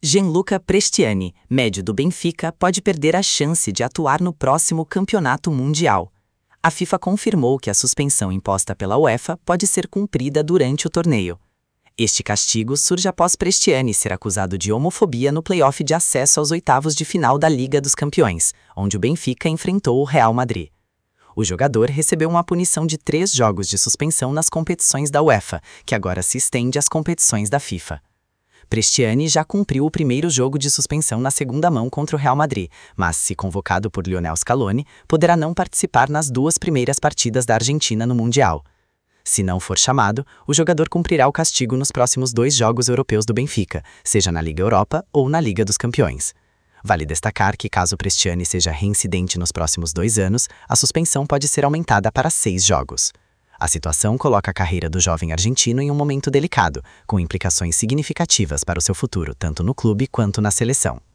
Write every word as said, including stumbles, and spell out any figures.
Gianluca Prestiani, médio do Benfica, pode perder a chance de atuar no próximo Campeonato Mundial. A FIFA confirmou que a suspensão imposta pela UEFA pode ser cumprida durante o torneio. Este castigo surge após Prestiani ser acusado de homofobia no play-off de acesso aos oitavos de final da Liga dos Campeões, onde o Benfica enfrentou o Real Madrid. O jogador recebeu uma punição de três jogos de suspensão nas competições da UEFA, que agora se estende às competições da FIFA. Prestiani já cumpriu o primeiro jogo de suspensão na segunda mão contra o Real Madrid, mas, se convocado por Lionel Scaloni, poderá não participar nas duas primeiras partidas da Argentina no Mundial. Se não for chamado, o jogador cumprirá o castigo nos próximos dois jogos europeus do Benfica, seja na Liga Europa ou na Liga dos Campeões. Vale destacar que, caso Prestiani seja reincidente nos próximos dois anos, a suspensão pode ser aumentada para seis jogos. A situação coloca a carreira do jovem argentino em um momento delicado, com implicações significativas para o seu futuro, tanto no clube quanto na seleção.